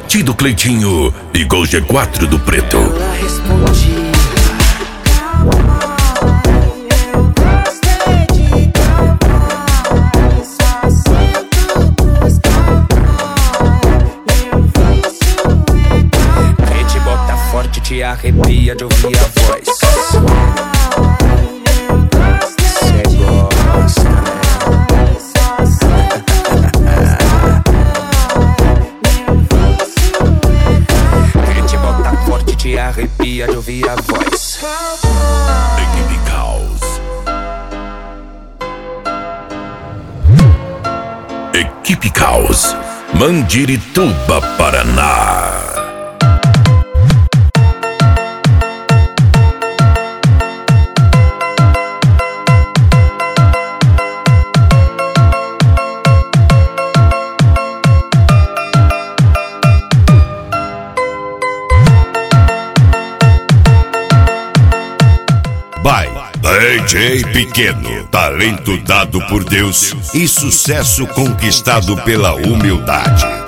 Partido Cleitinho igual G4 do Preto. Ela respondia: te arrepia de ouvir a voz. Cê gosta, quem te bota forte te arrepia de ouvir a voz. Equipe Caos. Equipe Caos, Mandirituba, Paraná. DJ Pequeno, talento dado por Deus e sucesso conquistado pela humildade.